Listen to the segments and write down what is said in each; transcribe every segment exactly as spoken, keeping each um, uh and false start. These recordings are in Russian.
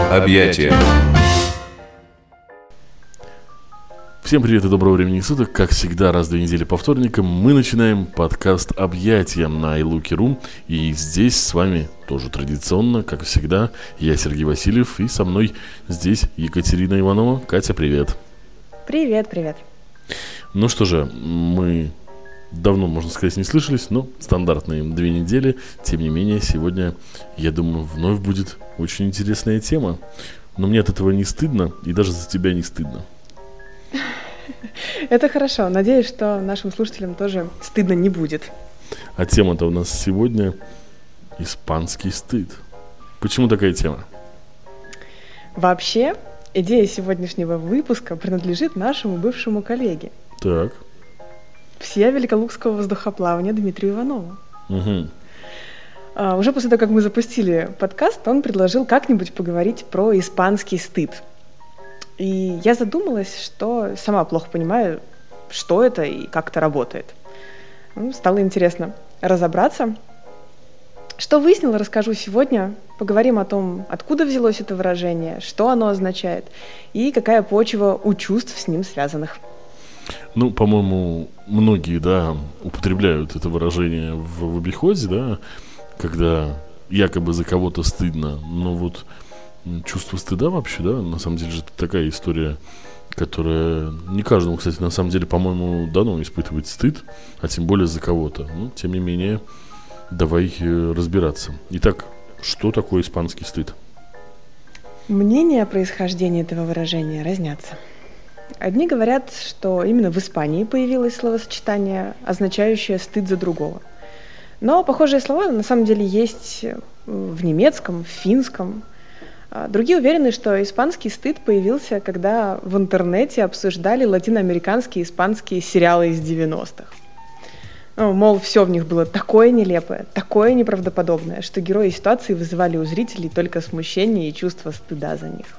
Объятия. Всем привет и доброго времени суток. Как всегда, раз в две недели по вторникам мы начинаем подкаст «Объятия» на iLooky.ru. И здесь с вами тоже традиционно, как всегда, я Сергей Васильев. И со мной здесь Екатерина Иванова. Катя, привет. Привет, привет. Ну что же, мы давно, можно сказать, не слышались, но стандартные две недели. Тем не менее, сегодня, я думаю, вновь будет очень интересная тема. Но мне от этого не стыдно, и даже за тебя не стыдно. Это хорошо. Надеюсь, что нашим слушателям тоже стыдно не будет. А тема-то у нас сегодня испанский стыд. Почему такая тема? Вообще, идея сегодняшнего выпуска принадлежит нашему бывшему коллеге. Так. Всея Великолукского воздухоплавания Дмитрию Иванову. Угу. А, уже после того, как мы запустили подкаст, он предложил как-нибудь поговорить про испанский стыд. И я задумалась, что сама плохо понимаю, что это и как это работает. Ну, стало интересно разобраться. Что выяснила, расскажу сегодня. Поговорим о том, откуда взялось это выражение, что оно означает и какая почва у чувств с ним связанных. Ну, по-моему, многие, да, употребляют это выражение в, в обиходе, да, когда якобы за кого-то стыдно. Но вот чувство стыда вообще, да, на самом деле же это такая история, которая не каждому, кстати, на самом деле, по-моему, дано испытывать стыд, а тем более за кого-то. Ну, тем не менее, давай разбираться. Итак, что такое испанский стыд? Мнения о происхождении этого выражения разнятся. Одни говорят, что именно в Испании появилось словосочетание, означающее стыд за другого. Но похожие слова на самом деле есть в немецком, в финском. Другие уверены, что испанский стыд появился, когда в интернете обсуждали латиноамериканские и испанские сериалы из девяностых. Ну, мол, все в них было такое нелепое, такое неправдоподобное, что герои ситуации вызывали у зрителей только смущение и чувство стыда за них.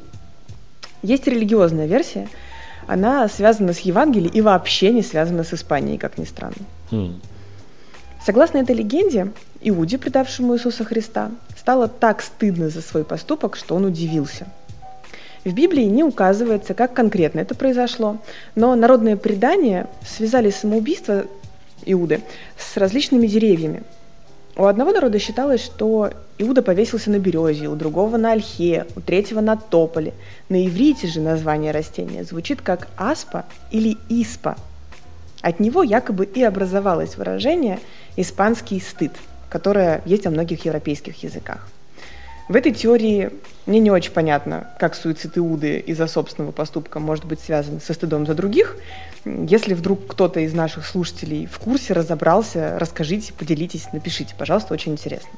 Есть религиозная версия, она связана с Евангелием и вообще не связана с Испанией, как ни странно. Mm. Согласно этой легенде, Иуде, предавшему Иисуса Христа, стало так стыдно за свой поступок, что он удивился. В Библии не указывается, как конкретно это произошло, но народные предания связали самоубийство Иуды с различными деревьями. У одного народа считалось, что Иуда повесился на березе, у другого на ольхе, у третьего на тополе. На иврите же название растения звучит как аспа или испа. От него якобы и образовалось выражение «испанский стыд», которое есть во многих европейских языках. В этой теории мне не очень понятно, как суицид Иуды из-за собственного поступка может быть связан со стыдом за других. Если вдруг кто-то из наших слушателей в курсе, разобрался, расскажите, поделитесь, напишите, пожалуйста, очень интересно.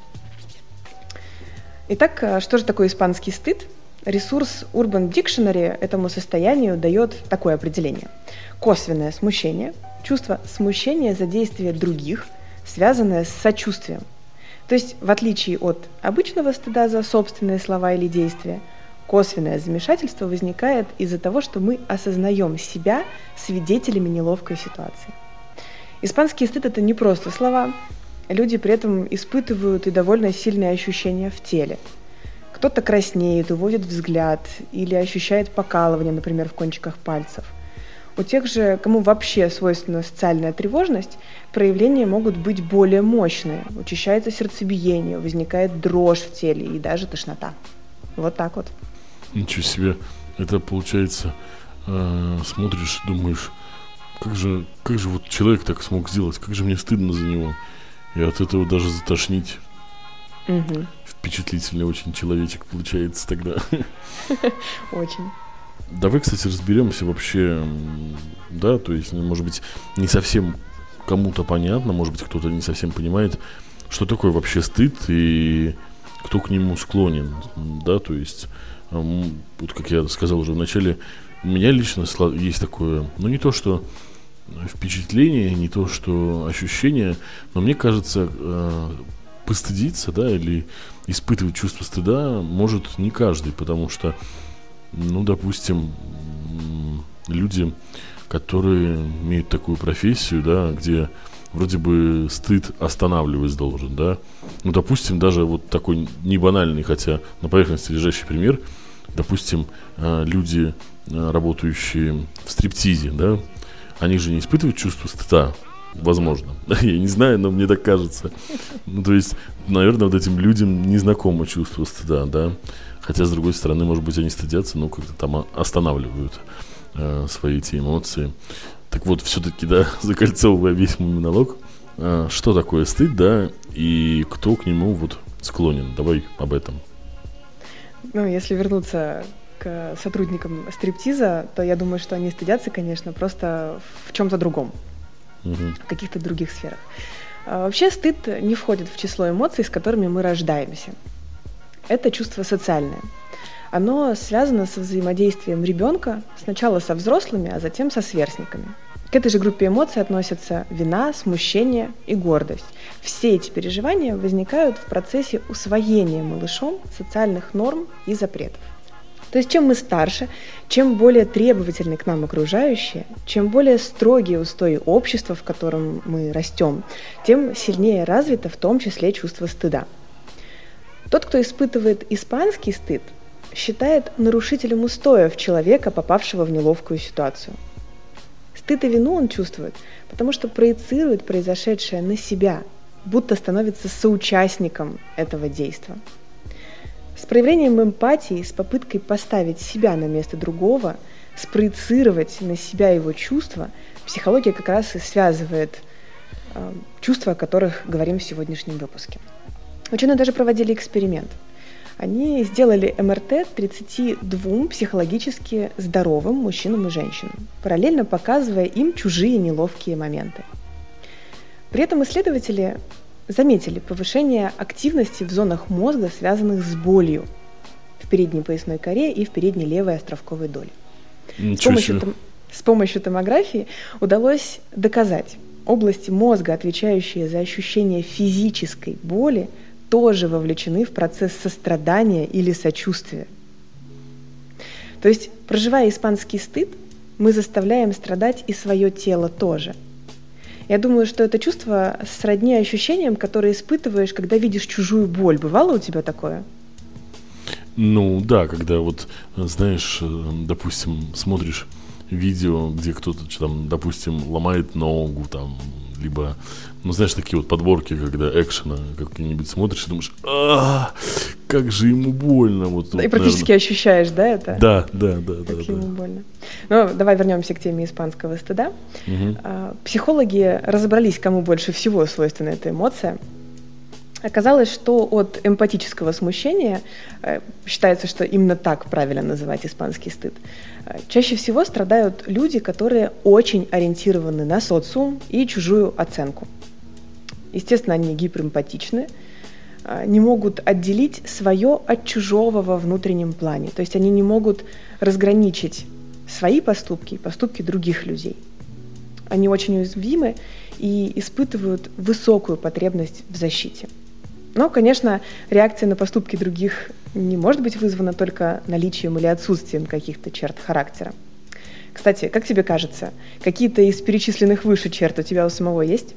Итак, что же такое испанский стыд? Ресурс Urban Dictionary этому состоянию дает такое определение. Косвенное смущение, чувство смущения за действия других, связанное с сочувствием. То есть, в отличие от обычного стыда за собственные слова или действия, косвенное замешательство возникает из-за того, что мы осознаем себя свидетелями неловкой ситуации. Испанский стыд – это не просто слова. Люди при этом испытывают и довольно сильные ощущения в теле. Кто-то краснеет, уводит взгляд или ощущает покалывание, например, в кончиках пальцев. У тех же, кому вообще свойственна социальная тревожность, проявления могут быть более мощные. Учащается сердцебиение, возникает дрожь в теле и даже тошнота. Вот так вот. Ничего себе. Это получается, э, смотришь, думаешь, как же, как же вот человек так смог сделать, как же мне стыдно за него. И от этого даже затошнить. Угу. Впечатлительный очень человечек получается тогда. Очень. Давай, кстати, разберемся вообще, да, то есть, может быть, не совсем кому-то понятно, может быть, кто-то не совсем понимает, что такое вообще стыд и кто к нему склонен, да, то есть, вот как я сказал уже в начале, у меня лично есть такое, ну, не то, что впечатление, не то, что ощущение, но мне кажется, постыдиться, да, или испытывать чувство стыда может не каждый, потому что, ну, допустим, люди, которые имеют такую профессию, да, где вроде бы стыд останавливать должен, да. Ну, допустим, даже вот такой не банальный, хотя на поверхности лежащий пример, допустим, люди, работающие в стриптизе, да, они же не испытывают чувство стыда, возможно. Я не знаю, но мне так кажется. Ну, то есть, наверное, вот этим людям не знакомо чувство стыда, да. Хотя, с другой стороны, может быть, они стыдятся, но как-то там останавливают э, свои эти эмоции. Так вот, все-таки, да, закольцовывая весь мой монолог, э, что такое стыд, да, и кто к нему вот склонен? Давай об этом. Ну, если вернуться к сотрудникам стриптиза, то я думаю, что они стыдятся, конечно, просто в чем-то другом, угу. в каких-то других сферах. А вообще стыд не входит в число эмоций, с которыми мы рождаемся. Это чувство социальное. Оно связано со взаимодействием ребенка сначала со взрослыми, а затем со сверстниками. К этой же группе эмоций относятся вина, смущение и гордость. Все эти переживания возникают в процессе усвоения малышом социальных норм и запретов. То есть чем мы старше, чем более требовательны к нам окружающие, чем более строгие устои общества, в котором мы растем, тем сильнее развито в том числе чувство стыда. Тот, кто испытывает испанский стыд, считает нарушителем устоев человека, попавшего в неловкую ситуацию. Стыд и вину он чувствует, потому что проецирует произошедшее на себя, будто становится соучастником этого действия. С проявлением эмпатии, с попыткой поставить себя на место другого, спроецировать на себя его чувства, психология как раз и связывает э, чувства, о которых говорим в сегодняшнем выпуске. Ученые даже проводили эксперимент. Они сделали эм эр тэ тридцати двум психологически здоровым мужчинам и женщинам, параллельно показывая им чужие неловкие моменты. При этом исследователи заметили повышение активности в зонах мозга, связанных с болью в передней поясной коре и в передней левой островковой доле. С помощью, том, с помощью томографии удалось доказать, области мозга, отвечающие за ощущение физической боли, тоже вовлечены в процесс сострадания или сочувствия. То есть, проживая испанский стыд, мы заставляем страдать и свое тело тоже. Я думаю, что это чувство сродни ощущениям, которые испытываешь, когда видишь чужую боль. Бывало у тебя такое? Ну да, когда вот, знаешь, допустим, смотришь видео, где кто-то там, допустим, ломает ногу, там, либо, ну, знаешь, такие вот подборки, когда экшена как-нибудь смотришь и думаешь, а как же ему больно. Вот, да, вот, и практически наверное... ощущаешь, да, это? Да, да, да. Как да, ему да. больно. Ну, давай вернемся к теме испанского стыда. Угу. Психологи разобрались, кому больше всего свойственна эта эмоция. Оказалось, что от эмпатического смущения, считается, что именно так правильно называть испанский стыд, чаще всего страдают люди, которые очень ориентированы на социум и чужую оценку. Естественно, они гиперэмпатичны, не могут отделить свое от чужого во внутреннем плане. То есть они не могут разграничить свои поступки и поступки других людей. Они очень уязвимы и испытывают высокую потребность в защите. Но, конечно, реакция на поступки других не может быть вызвана только наличием или отсутствием каких-то черт характера. Кстати, как тебе кажется, какие-то из перечисленных выше черт у тебя у самого есть?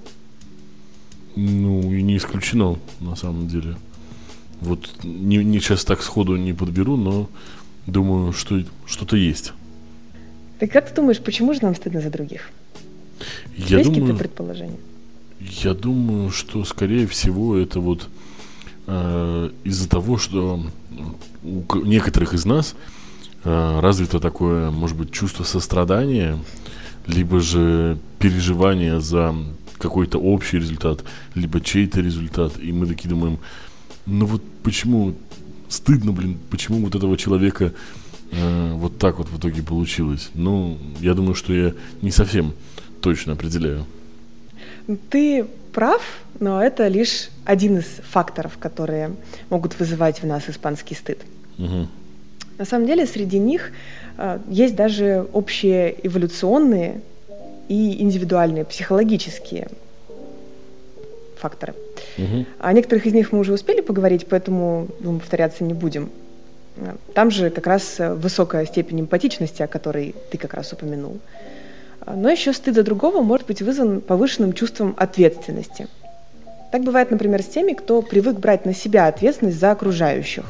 Ну, и не исключено, на самом деле. Вот не, не сейчас так сходу не подберу, но думаю, что что-то есть. Так как ты думаешь, почему же нам стыдно за других? Я есть думаю, какие-то предположения? Я думаю, что, скорее всего, это вот э, из-за того, что у некоторых из нас э, развито такое, может быть, чувство сострадания, либо же переживание за какой-то общий результат, либо чей-то результат. И мы такие думаем, ну вот почему стыдно, блин, почему вот этого человека э, вот так вот в итоге получилось. Ну, я думаю, что я не совсем точно определяю. Ты прав, но это лишь один из факторов, которые могут вызывать в нас испанский стыд. Угу. На самом деле среди них э, есть даже общие эволюционные и индивидуальные психологические факторы. Угу. О некоторых из них мы уже успели поговорить, поэтому ну, повторяться не будем. Там же как раз высокая степень эмпатичности, о которой ты как раз упомянул. Но еще стыд за другого может быть вызван повышенным чувством ответственности. Так бывает, например, с теми, кто привык брать на себя ответственность за окружающих.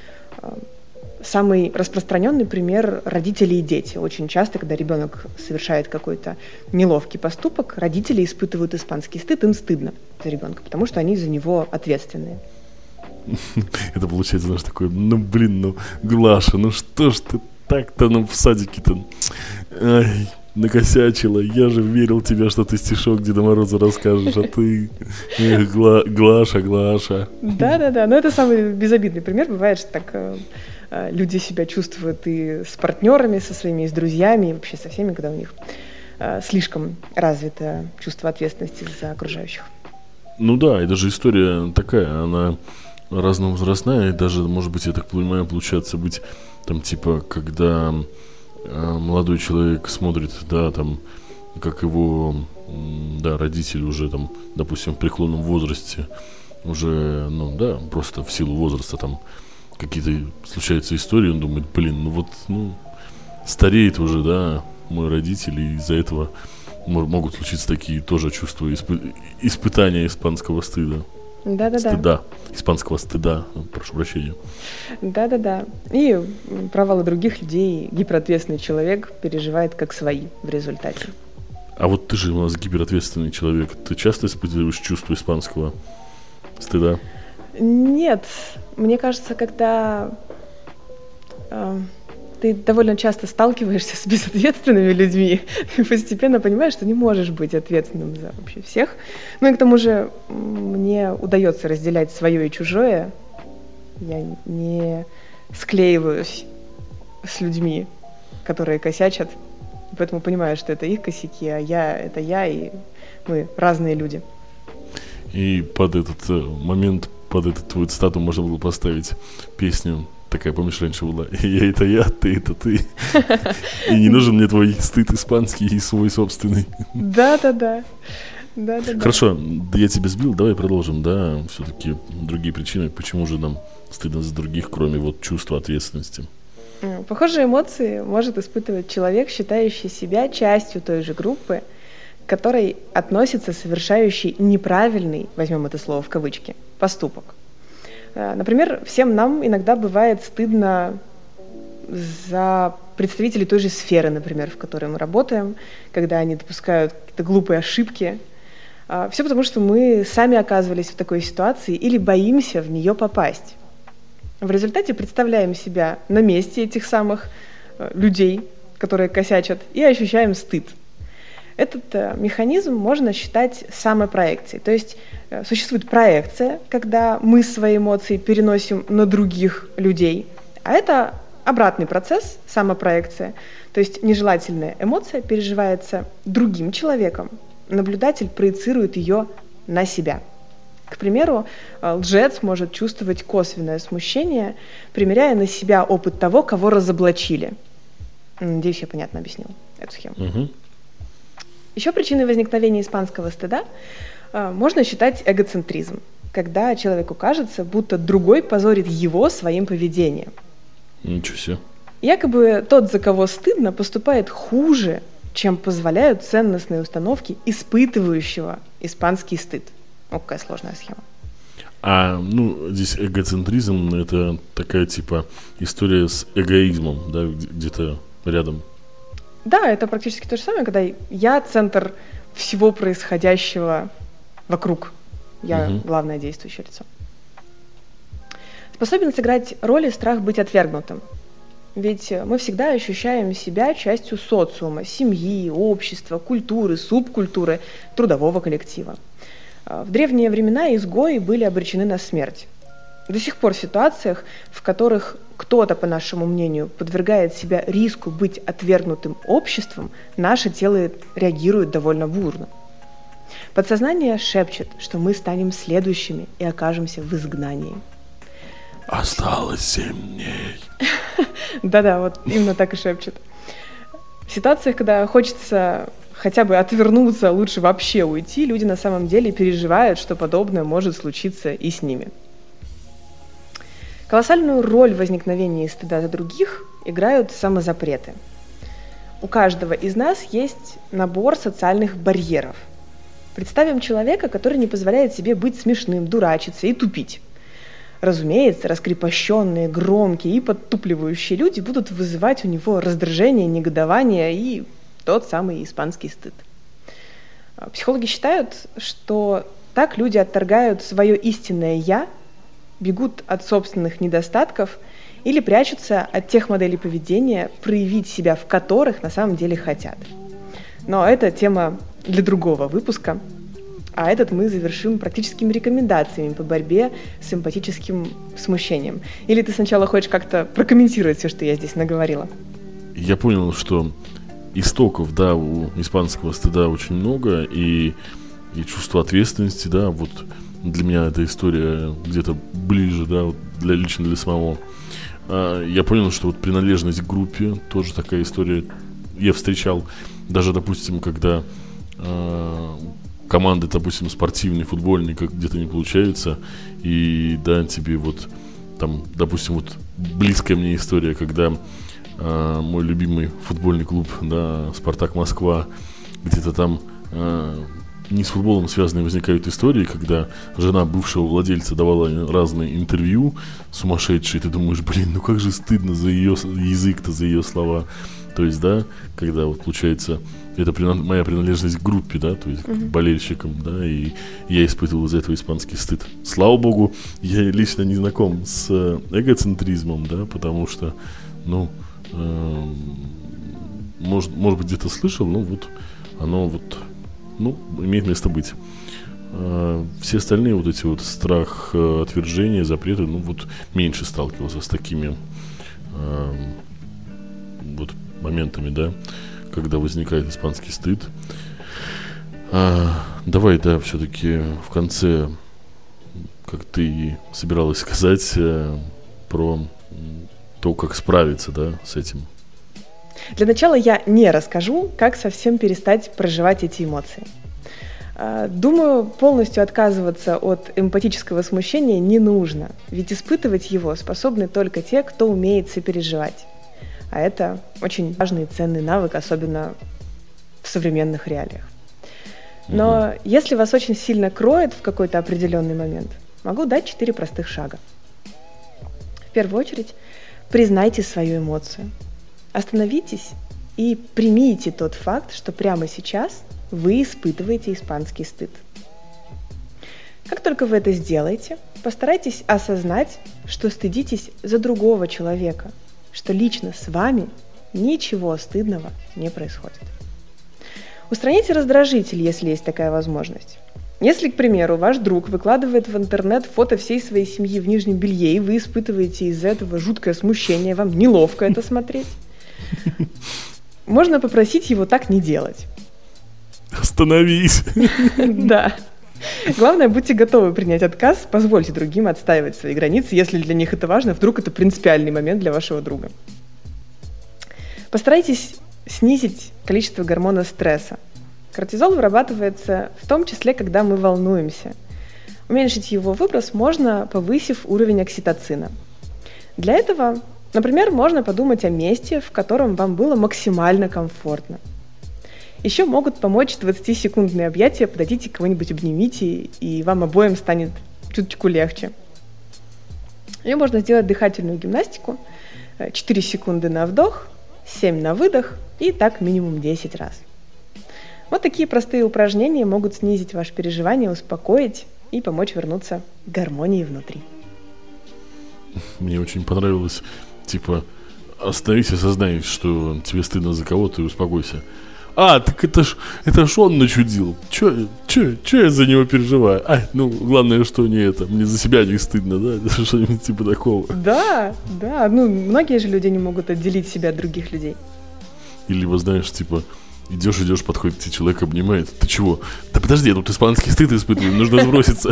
Самый распространенный пример – родители и дети. Очень часто, когда ребенок совершает какой-то неловкий поступок, родители испытывают испанский стыд, им стыдно за ребенка, потому что они за него ответственные. Это получается, знаешь, такое, ну блин, ну Глаша, ну что ж ты так-то, ну в садике-то, ай, накосячила, я же верил в тебя, что ты стишок Деда Мороза расскажешь, а ты, эх, Гла- Глаша, Глаша. Да-да-да, но это самый безобидный пример, бывает, что так э, люди себя чувствуют и с партнерами, со своими, и с друзьями, и вообще со всеми, когда у них э, слишком развито чувство ответственности за окружающих. Ну да, и даже история такая, она разновозрастная, и даже, может быть, я так понимаю, получается быть там, типа, когда э, молодой человек смотрит, да, там, как его, да, родители уже там, допустим, в преклонном возрасте, уже, ну, да, просто в силу возраста там какие-то случаются истории, он думает, блин, ну вот, ну, стареет уже, да, мой родитель, и из-за этого могут случиться такие тоже чувства, испы- испытания испанского стыда. Да-да-да. Стыда. Испанского стыда. Прошу прощения. Да-да-да. И провалы других людей гиперответственный человек переживает как свои в результате. А вот ты же у нас гиперответственный человек. Ты часто испытываешь чувство испанского стыда? Нет. Мне кажется, когда э, ты довольно часто сталкиваешься с безответственными людьми, и постепенно понимаешь, что не можешь быть ответственным за вообще всех. Ну и к тому же мне удается разделять свое и чужое. Я не склеиваюсь с людьми, которые косячат, поэтому понимаю, что это их косяки, а я — это я, и мы разные люди. И под этот момент, под этот твой цитату можно было поставить песню. Такая, помнишь, раньше была: я — это я, ты — это ты. И не нужен мне твой стыд испанский и свой собственный. Да-да-да. Да-да-да. Хорошо, да я тебя сбил, давай продолжим, да, все-таки другие причины, почему же нам стыдно за других, кроме вот чувства ответственности. Похожие эмоции может испытывать человек, считающий себя частью той же группы, к которой относится совершающий неправильный, возьмем это слово в кавычки, поступок. Например, всем нам иногда бывает стыдно за представителей той же сферы, например, в которой мы работаем, когда они допускают какие-то глупые ошибки. Все потому, что мы сами оказывались в такой ситуации или боимся в нее попасть. В результате представляем себя на месте этих самых людей, которые косячат, и ощущаем стыд. Этот механизм можно считать самопроекцией. То есть существует проекция, когда мы свои эмоции переносим на других людей, а это обратный процесс, самопроекция. То есть нежелательная эмоция переживается другим человеком, наблюдатель проецирует ее на себя. К примеру, лжец может чувствовать косвенное смущение, примеряя на себя опыт того, кого разоблачили. Надеюсь, я понятно объяснил эту схему. Угу. Еще причиной возникновения испанского стыда э, можно считать эгоцентризм, когда человеку кажется, будто другой позорит его своим поведением. Ничего себе. Якобы тот, за кого стыдно, поступает хуже, чем позволяют ценностные установки испытывающего испанский стыд. О, какая сложная схема. А, ну, здесь эгоцентризм — это такая, типа, история с эгоизмом, да, где-то рядом. Да, это практически то же самое, когда я центр всего происходящего вокруг. Я угу. главное действующее лицо. Способен сыграть роль и страх быть отвергнутым. Ведь мы всегда ощущаем себя частью социума, семьи, общества, культуры, субкультуры, трудового коллектива. В древние времена изгои были обречены на смерть. До сих пор в ситуациях, в которых кто-то, по нашему мнению, подвергает себя риску быть отвергнутым обществом, наше тело реагирует довольно бурно. Подсознание шепчет, что мы станем следующими и окажемся в изгнании. Осталось семь дней. Да-да, вот именно так и шепчет. В ситуациях, когда хочется хотя бы отвернуться, лучше вообще уйти, люди на самом деле переживают, что подобное может случиться и с ними. Колоссальную роль в возникновении стыда за других играют самозапреты. у каждого из нас есть набор социальных барьеров. Представим человека, который не позволяет себе быть смешным, дурачиться и тупить. Разумеется, раскрепощенные, громкие и подтупливающие люди будут вызывать у него раздражение, негодование и тот самый испанский стыд. Психологи считают, что так люди отторгают свое истинное «я», бегут от собственных недостатков или прячутся от тех моделей поведения, проявить себя в которых на самом деле хотят. Но это тема для другого выпуска, а этот мы завершим практическими рекомендациями по борьбе с эмпатическим смущением. Или ты сначала хочешь как-то прокомментировать все, что я здесь наговорила? Я понял, что истоков, да, у испанского стыда очень много, и, и чувство ответственности, да, вот для меня эта история где-то ближе, да, вот для, лично для самого. А, я понял, что вот принадлежность к группе тоже такая история. Я встречал даже, допустим, когда а, команды, допустим, спортивные, футбольные, как где-то не получаются, и да, тебе вот там, допустим, вот близкая мне история, когда а, мой любимый футбольный клуб, да, Спартак Москва, где-то там а, не с футболом связанные возникают истории, когда жена бывшего владельца давала разные интервью сумасшедшие, ты думаешь, блин, ну как же стыдно за ее язык-то, за ее слова. То есть, да, когда вот получается, это принад... моя принадлежность к группе, да, то есть mm-hmm. к болельщикам, да, и я испытывал из-за этого испанский стыд. Слава богу, я лично не знаком с эгоцентризмом, да, потому что, ну, э, может, может быть, где-то слышал, но вот оно вот, ну, имеет место быть. Э, все остальные вот эти вот страх, э, отвержения, запреты, ну, вот меньше сталкивался с такими э, вот моментами, да, когда возникает испанский стыд. А, давай, да, все-таки в конце, как ты и собиралась сказать, э, про то, как справиться, да, с этим. Для начала я не расскажу, как совсем перестать проживать эти эмоции. Думаю, полностью отказываться от эмпатического смущения не нужно, ведь испытывать его способны только те, кто умеет сопереживать. А это очень важный и ценный навык, особенно в современных реалиях. Но mm-hmm. если вас очень сильно кроет в какой-то определенный момент, могу дать четыре простых шага. В первую очередь, признайте свою эмоцию. Остановитесь и примите тот факт, что прямо сейчас вы испытываете испанский стыд. Как только вы это сделаете, постарайтесь осознать, что стыдитесь за другого человека, что лично с вами ничего стыдного не происходит. Устраните раздражитель, если есть такая возможность. Если, к примеру, ваш друг выкладывает в интернет фото всей своей семьи в нижнем белье, и вы испытываете из-за этого жуткое смущение, вам неловко это смотреть, можно попросить его так не делать. Остановись! Да. Главное, будьте готовы принять отказ, позвольте другим отстаивать свои границы, если для них это важно, вдруг это принципиальный момент для вашего друга. Постарайтесь снизить количество гормона стресса. Кортизол вырабатывается в том числе, когда мы волнуемся. Уменьшить его выброс можно, повысив уровень окситоцина. Для этого, например, можно подумать о месте, в котором вам было максимально комфортно. Еще могут помочь двадцатисекундные объятия, подойдите кого-нибудь, обнимите, и вам обоим станет чуточку легче. Ее можно сделать дыхательную гимнастику, четыре секунды на вдох, семь на выдох, и так минимум десять раз. Вот такие простые упражнения могут снизить ваши переживания, успокоить и помочь вернуться к гармонии внутри. Мне очень понравилось, типа, остановись, осознай, что тебе стыдно за кого-то, и успокойся. А, так это ж, это ж он начудил. Че, че, че я за него переживаю? А, ну, главное, что не это. Мне за себя не стыдно, да? Что-нибудь типа такого. Да, да. Ну, многие же люди не могут отделить себя от других людей. Или, либо, знаешь, типа, идешь, идешь, подходит тебе человек, обнимает. Ты чего? Да подожди, я тут испанский стыд испытываю, нужно сброситься.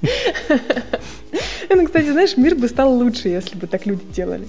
Ну, кстати, знаешь, мир бы стал лучше, если бы так люди делали.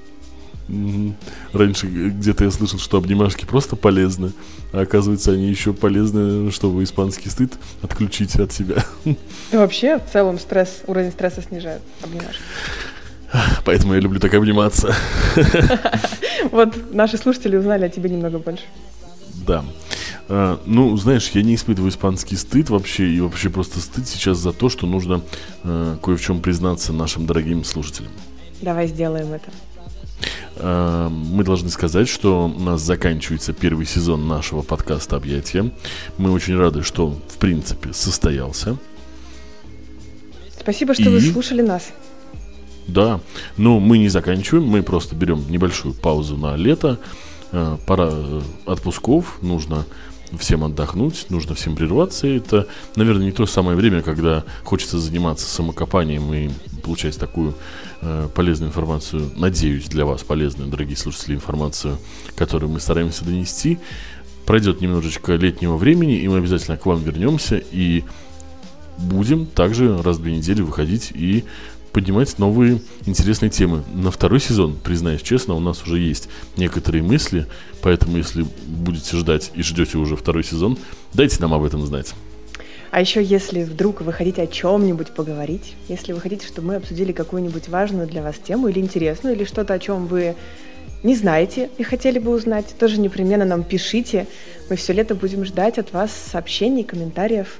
Раньше где-то я слышал, что обнимашки просто полезны, а оказывается, они еще полезны, чтобы испанский стыд отключить от себя. И вообще, в целом, стресс, уровень стресса снижает обнимашки. Поэтому я люблю так обниматься. Вот наши слушатели узнали о тебе немного больше. Да. А, ну, знаешь, я не испытываю испанский стыд вообще, и вообще просто стыд сейчас за то, что нужно а, кое в чем признаться нашим дорогим слушателям. Давай сделаем это. А, мы должны сказать, что у нас заканчивается первый сезон нашего подкаста «Объятия». Мы очень рады, что он, в принципе, состоялся. Спасибо, что и... вы слушали нас. Да, но мы не заканчиваем, мы просто берем небольшую паузу на лето. Пора отпусков, нужно всем отдохнуть, нужно всем прерваться. И это, наверное, не то самое время, когда хочется заниматься самокопанием и получать такую э, полезную информацию, надеюсь, для вас полезную, дорогие слушатели, информацию, которую мы стараемся донести. Пройдет немножечко летнего времени, и мы обязательно к вам вернемся и будем также раз в две недели выходить и поднимать новые интересные темы. На второй сезон, признаюсь честно, у нас уже есть некоторые мысли, поэтому если будете ждать и ждете уже второй сезон, дайте нам об этом знать. А еще, если вдруг вы хотите о чем-нибудь поговорить, если вы хотите, чтобы мы обсудили какую-нибудь важную для вас тему или интересную, или что-то, о чем вы не знаете и хотели бы узнать, тоже непременно нам пишите. Мы все лето будем ждать от вас сообщений, комментариев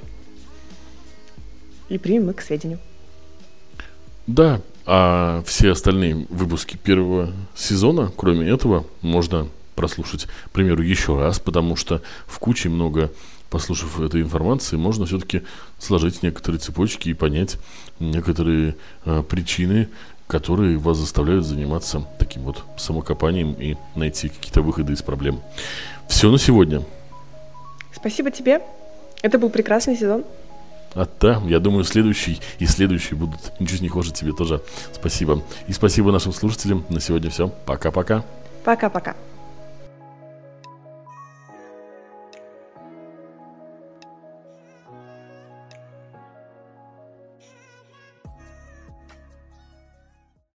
и примем их к сведению. Да, а все остальные выпуски первого сезона, кроме этого, можно прослушать, к примеру, еще раз, потому что в куче много, послушав этой информации, можно все-таки сложить некоторые цепочки и понять некоторые а, причины, которые вас заставляют заниматься таким вот самокопанием и найти какие-то выходы из проблем. Все на сегодня. Спасибо тебе. Это был прекрасный сезон. А да, я думаю, следующий и следующие будут ничуть не хуже. Тебе тоже спасибо. И спасибо нашим слушателям. На сегодня все. Пока-пока. Пока-пока.